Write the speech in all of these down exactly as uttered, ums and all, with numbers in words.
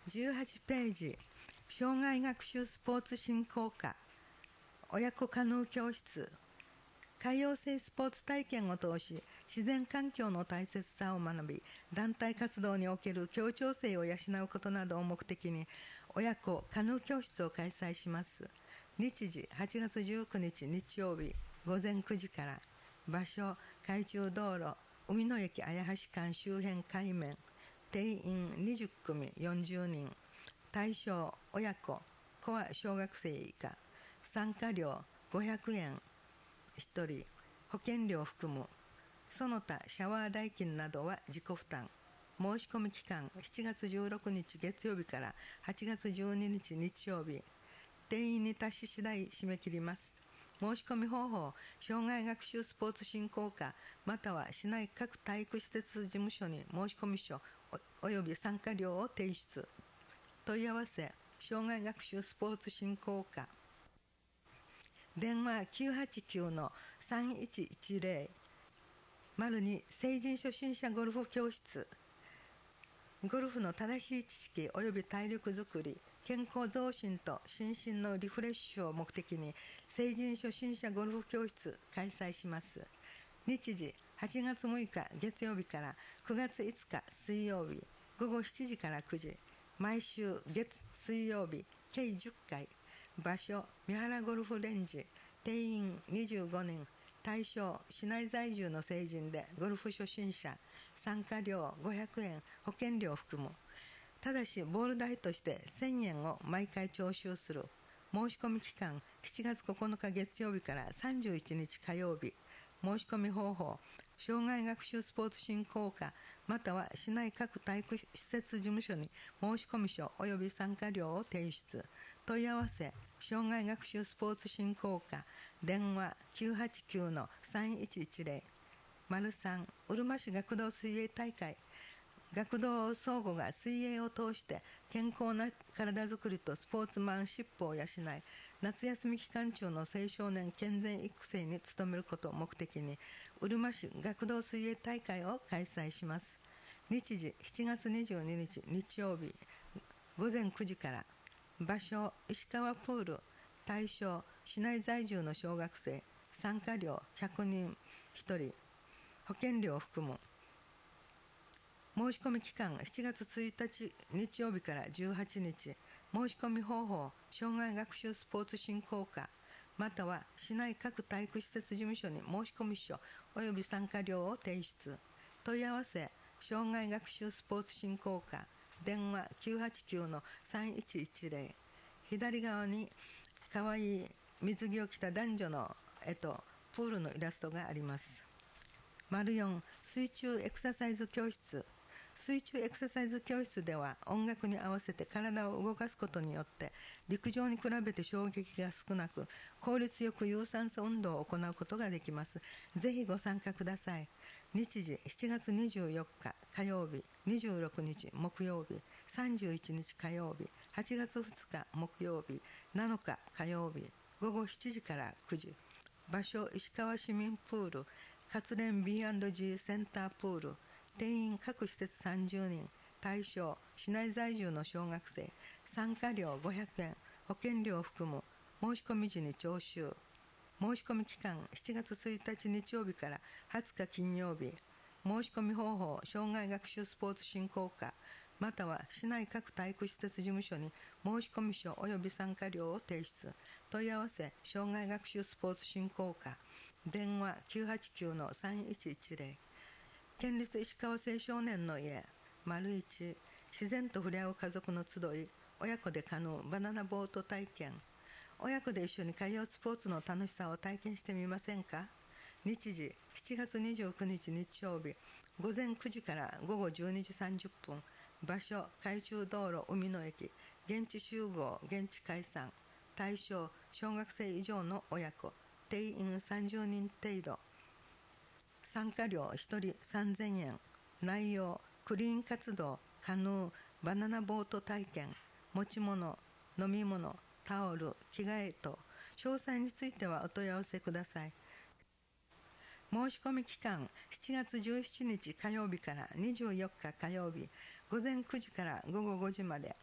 じゅうはちページ、障害学習スポーツ振興課親子カヌー教室。海洋性スポーツ体験を通し、自然環境の大切さを学び、団体活動における協調性を養うことなどを目的に、親子カヌー教室を開催します。日時はちがつじゅうくにち日曜日ごぜんくじから。場所、海中道路、海の駅綾橋間周辺海面。定員にじゅっくみよんじゅうにん。対象、親子、子は小学生以下。参加料ごひゃくえんひとり。保険料を含む。その他シャワー代金などは自己負担。申し込み期間しちがつじゅうろくにち月曜日からはちがつじゅうににち日曜日。定員に達し次第締め切ります。申し込み方法、障害学習スポーツ振興課または市内各体育施設事務所に申込書および参加料を提出。問い合わせ、障害学習スポーツ振興課。電話きゅうはちきゅうのさんいちいちぜろ。に成人初心者ゴルフ教室。ゴルフの正しい知識および体力づくり、健康増進と心身のリフレッシュを目的に成人初心者ゴルフ教室開催します。日時はちがつむいか月曜日からくがついつか水曜日ごごしちじからくじ。毎週月水曜日計じゅっかい。場所、三原ゴルフレンジ。定員にじゅうごにん。対象、市内在住の成人でゴルフ初心者。参加料ごひゃくえん、保険料を含む。ただしボール代としてせんえんを毎回徴収する。申し込み期間しちがつここのか月曜日からさんじゅういちにち火曜日。申し込み方法、障害学習スポーツ振興課または市内各体育施設事務所に申込書および参加料を提出。問い合わせ、障害学習スポーツ振興課。電話きゅうはちきゅうのさんいちいちぜろ。さん、うるま市学童水泳大会。学童相互が水泳を通して健康な体づくりとスポーツマンシップを養い、夏休み期間中の青少年健全育成に努めることを目的に、うるま市学童水泳大会を開催します。日時しちがつにじゅうににち日曜日ごぜんくじから。場所、石川プール。対象、市内在住の小学生。参加料ひゃくにんひとり。保険料を含む。申し込み期間しちがつついたち日曜日からじゅうはちにち。申し込み方法、障害学習スポーツ振興課または市内各体育施設事務所に申込書および参加料を提出。問い合わせ、障害学習スポーツ振興課。電話きゅうはちきゅうのさんいちいちぜろ。左側にかわいい水着を着た男女の絵とプールのイラストがあります。よん、水中エクササイズ教室。水中エクササイズ教室では音楽に合わせて体を動かすことによって陸上に比べて衝撃が少なく効率よく有酸素運動を行うことができます。ぜひご参加ください。日時しちがつにじゅうよっか火曜日、にじゅうろくにち木曜日、さんじゅういちにち火曜日、はちがつふつか木曜日、なのか火曜日ごごしちじからくじ。場所、石川市民プール活連 ビーアンドジー センタープール。定員各施設さんじゅうにん。対象、市内在住の小学生。参加料ごひゃくえん、保険料を含む。申し込み時に徴収。申し込み期間しちがつついたち日曜日からはつか金曜日。申し込み方法、障害学習スポーツ振興課または市内各体育施設事務所に申込書および参加料を提出。問い合わせ、障害学習スポーツ振興課。電話きゅうはちきゅうのさんいちいちぜろ。県立石川青少年の家。いち、自然と触れ合う家族の集い。親子でカヌーバナナボート体験。親子で一緒に海洋スポーツの楽しさを体験してみませんか。日時しちがつにじゅうくにち日曜日ごぜんくじからごごじゅうにじさんじゅっぷん。場所、海中道路海の駅。現地集合、現地解散。対象、小学生以上の親子。定員さんじゅうにん程度。参加料ひとりさんぜんえん。内容、クリーン活動、カヌー、バナナボート体験、持ち物、飲み物、タオル、着替えと。詳細についてはお問い合わせください。申し込み期間しちがつじゅうしちにち火曜日からにじゅうよっか火曜日ごぜんくじからごごごじまで。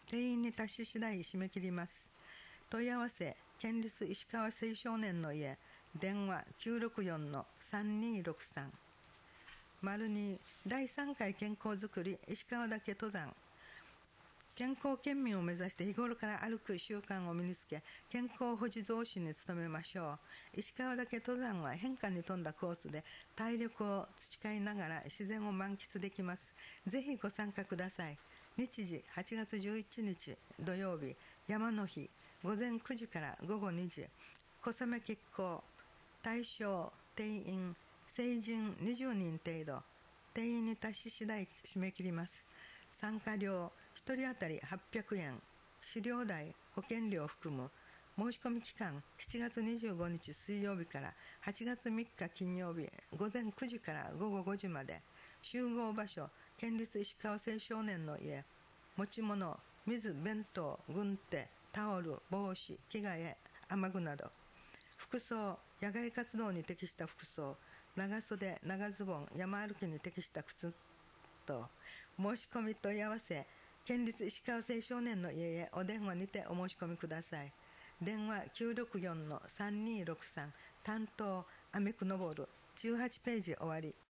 定員に達し次第締め切ります。問い合わせ県立石川青少年の家、電話 きゅうろくよんのさんにーろくさん。丸にだいさんかい健康づくり石川岳登山。健康県民を目指して日頃から歩く習慣を身につけ、健康保持増進に努めましょう。石川岳登山は変化に富んだコースで体力を培いながら自然を満喫できます。ぜひご参加ください。日時はちがつじゅういちにち土曜日、山の日、午前くじから午後にじ。小雨決行。対象定員成人にじゅうにん程度。定員に達し次第締め切ります。参加料ひとり当たりはっぴゃくえん、飼料代、保険料を含む。申し込み期間しちがつにじゅうごにち水曜日からはちがつみっか金曜日、午前くじから午後ごじまで。集合場所県立石川青少年の家。持ち物水、弁当、軍手、タオル、帽子、着替え、雨具など。服装野外活動に適した服装、長袖、長ズボン、山歩きに適した靴と。申し込み問い合わせ県立石川青少年の家へお電話にてお申し込みください。電話 きゅうろくよんのさんにーろくさん。担当アメクノボール。じゅうはちページ終わり。